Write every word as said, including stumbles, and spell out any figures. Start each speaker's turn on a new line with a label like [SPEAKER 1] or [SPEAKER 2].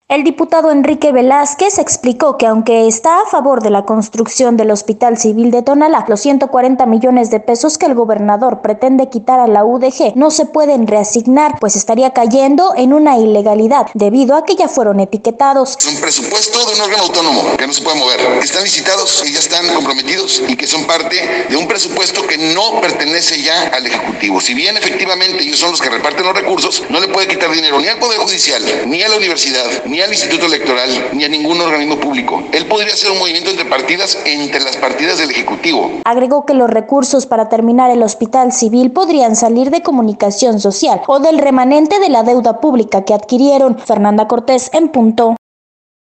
[SPEAKER 1] El diputado Enrique Velázquez explicó que aunque está a favor de la construcción del Hospital Civil de Tonalá, los ciento cuarenta millones de pesos que el gobernador pretende quitar a la U D G no se pueden reasignar, pues estaría cayendo en una ilegalidad debido a que ya fueron etiquetados.
[SPEAKER 2] Es un presupuesto de un órgano autónomo que no se puede mover, que están licitados y ya están comprometidos y que son parte de un presupuesto que no pertenece ya al Ejecutivo. Si bien efectivamente ellos son los que reparten los recursos, no le puede quitar dinero ni al Poder Judicial, ni a la universidad, ni al Instituto Electoral, ni a ningún organismo público. Él podría hacer un movimiento entre partidas, entre las partidas del Ejecutivo.
[SPEAKER 1] Agregó que los recursos para terminar el Hospital Civil podrían salir de Comunicación Social o del remanente de la deuda pública que adquirieron. Fernanda Cortés, en punto.